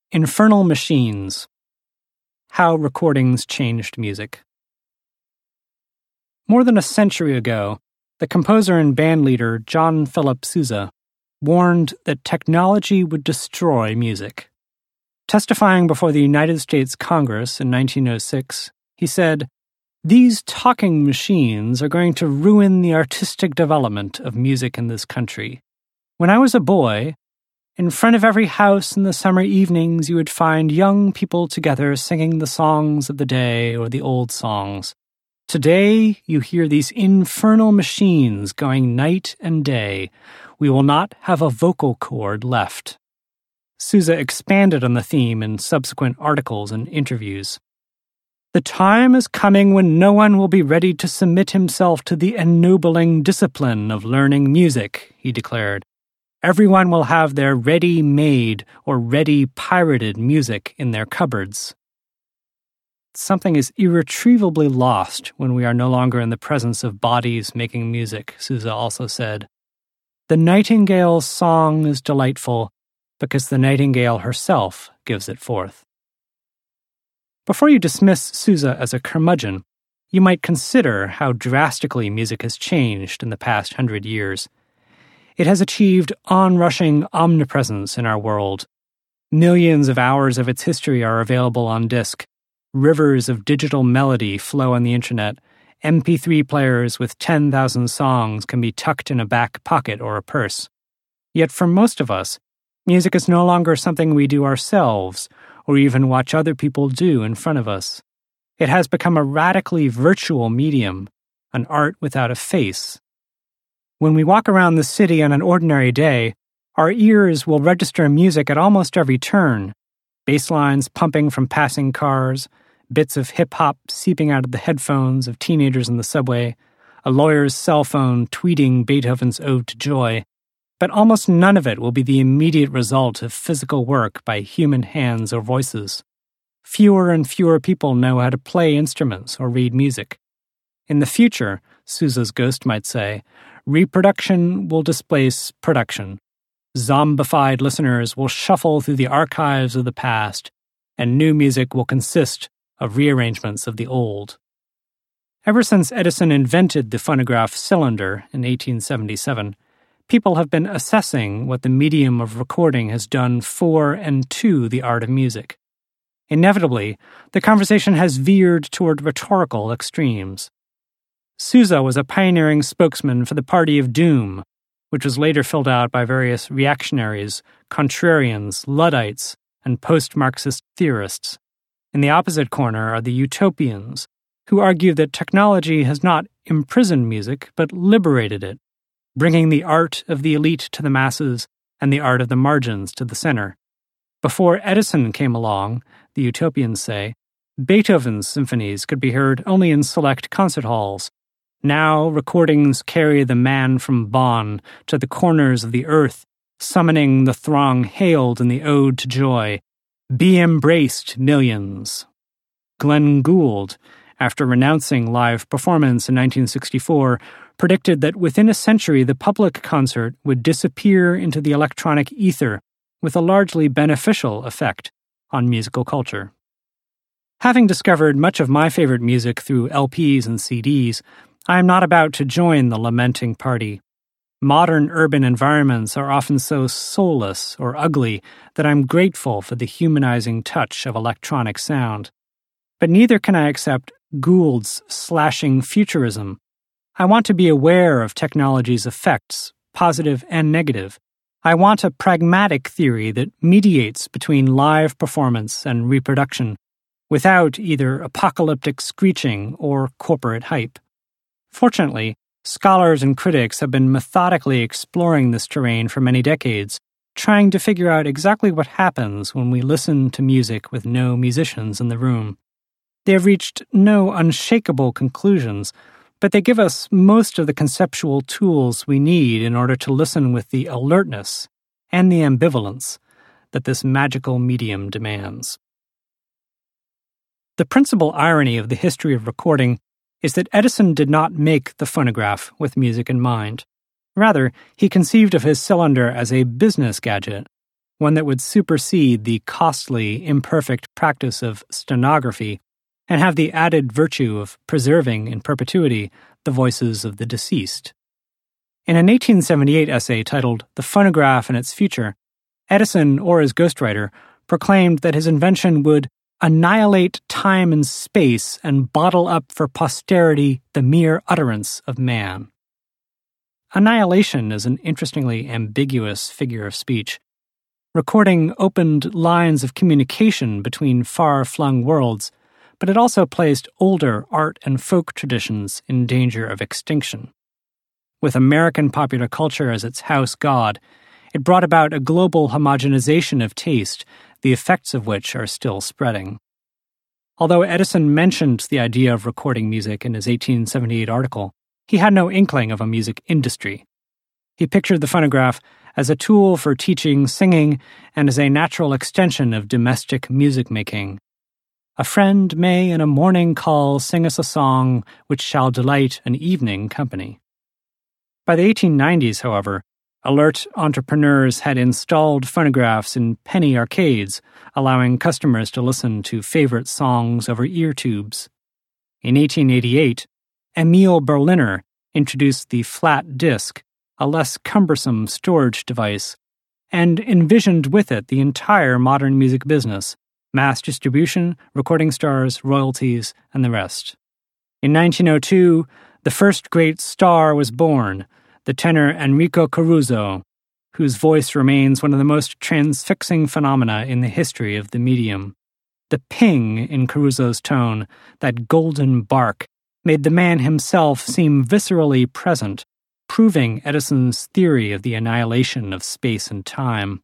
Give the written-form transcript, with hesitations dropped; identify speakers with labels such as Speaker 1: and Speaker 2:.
Speaker 1: Infernal Machines: How Recordings Changed Music. More than a century ago, the composer and bandleader John Philip Sousa warned that technology would destroy music. Testifying before the United States Congress in 1906, he said, "These talking machines are going to ruin the artistic development of music in this country. When I was a boy, in front of every house in the summer evenings you would find young people together singing the songs of the day or the old songs. Today you hear these infernal machines going night and day. We will not have a vocal cord left." Sousa expanded on the theme in subsequent articles and interviews. "The time is coming when no one will be ready to submit himself to the ennobling discipline of learning music," he declared. "Everyone will have their ready-made or ready-pirated music in their cupboards." Something is irretrievably lost when we are no longer in the presence of bodies making music, Sousa also said. "The nightingale's song is delightful because the nightingale herself gives it forth." Before you dismiss Sousa as a curmudgeon, you might consider how drastically music has changed in the past 100 years. It has achieved onrushing omnipresence in our world. Millions of hours of its history are available on disk. Rivers of digital melody flow on the internet. MP3 players with 10,000 songs can be tucked in a back pocket or a purse. Yet for most of us, music is no longer something we do ourselves or even watch other people do in front of us. It has become a radically virtual medium, an art without a face. When we walk around the city on an ordinary day, our ears will register music at almost every turn. Bass lines pumping from passing cars, bits of hip-hop seeping out of the headphones of teenagers in the subway, a lawyer's cell phone tweeting Beethoven's Ode to Joy, but almost none of it will be the immediate result of physical work by human hands or voices. Fewer and fewer people know how to play instruments or read music. In the future, Sousa's ghost might say, reproduction will displace production. Zombified listeners will shuffle through the archives of the past, and new music will consist of rearrangements of the old. Ever since Edison invented the phonograph cylinder in 1877, people have been assessing what the medium of recording has done for and to the art of music. Inevitably, the conversation has veered toward rhetorical extremes. Sousa was a pioneering spokesman for the Party of Doom, which was later filled out by various reactionaries, contrarians, Luddites, and post-Marxist theorists. In the opposite corner are the utopians, who argue that technology has not imprisoned music, but liberated it, bringing the art of the elite to the masses and the art of the margins to the center. Before Edison came along, the utopians say, Beethoven's symphonies could be heard only in select concert halls. Now recordings carry the man from Bonn to the corners of the earth, summoning the throng hailed in the Ode to Joy. Be embraced, millions. Glenn Gould, after renouncing live performance in 1964, predicted that within a century the public concert would disappear into the electronic ether with a largely beneficial effect on musical culture. Having discovered much of my favorite music through LPs and CDs, I am not about to join the lamenting party. Modern urban environments are often so soulless or ugly that I'm grateful for the humanizing touch of electronic sound. But neither can I accept Gould's slashing futurism. I want to be aware of technology's effects, positive and negative. I want a pragmatic theory that mediates between live performance and reproduction, without either apocalyptic screeching or corporate hype. Fortunately, scholars and critics have been methodically exploring this terrain for many decades, trying to figure out exactly what happens when we listen to music with no musicians in the room. They have reached no unshakable conclusions, but they give us most of the conceptual tools we need in order to listen with the alertness and the ambivalence that this magical medium demands. The principal irony of the history of recording is that Edison did not make the phonograph with music in mind. Rather, he conceived of his cylinder as a business gadget, one that would supersede the costly, imperfect practice of stenography and have the added virtue of preserving in perpetuity the voices of the deceased. In an 1878 essay titled The Phonograph and Its Future, Edison, or his ghostwriter, proclaimed that his invention would annihilate time and space and bottle up for posterity the mere utterance of man. Annihilation is an interestingly ambiguous figure of speech. Recording opened lines of communication between far-flung worlds, but it also placed older art and folk traditions in danger of extinction. With American popular culture as its house god, it brought about a global homogenization of taste, the effects of which are still spreading. Although Edison mentioned the idea of recording music in his 1878 article, he had no inkling of a music industry. He pictured the phonograph as a tool for teaching singing and as a natural extension of domestic music-making. A friend may in a morning call sing us a song which shall delight an evening company. By the 1890s, however, alert entrepreneurs had installed phonographs in penny arcades, allowing customers to listen to favorite songs over ear tubes. In 1888, Emil Berliner introduced the flat disc, a less cumbersome storage device, and envisioned with it the entire modern music business, mass distribution, recording stars, royalties, and the rest. In 1902, the first great star was born, the tenor Enrico Caruso, whose voice remains one of the most transfixing phenomena in the history of the medium. The ping in Caruso's tone, that golden bark, made the man himself seem viscerally present, proving Edison's theory of the annihilation of space and time.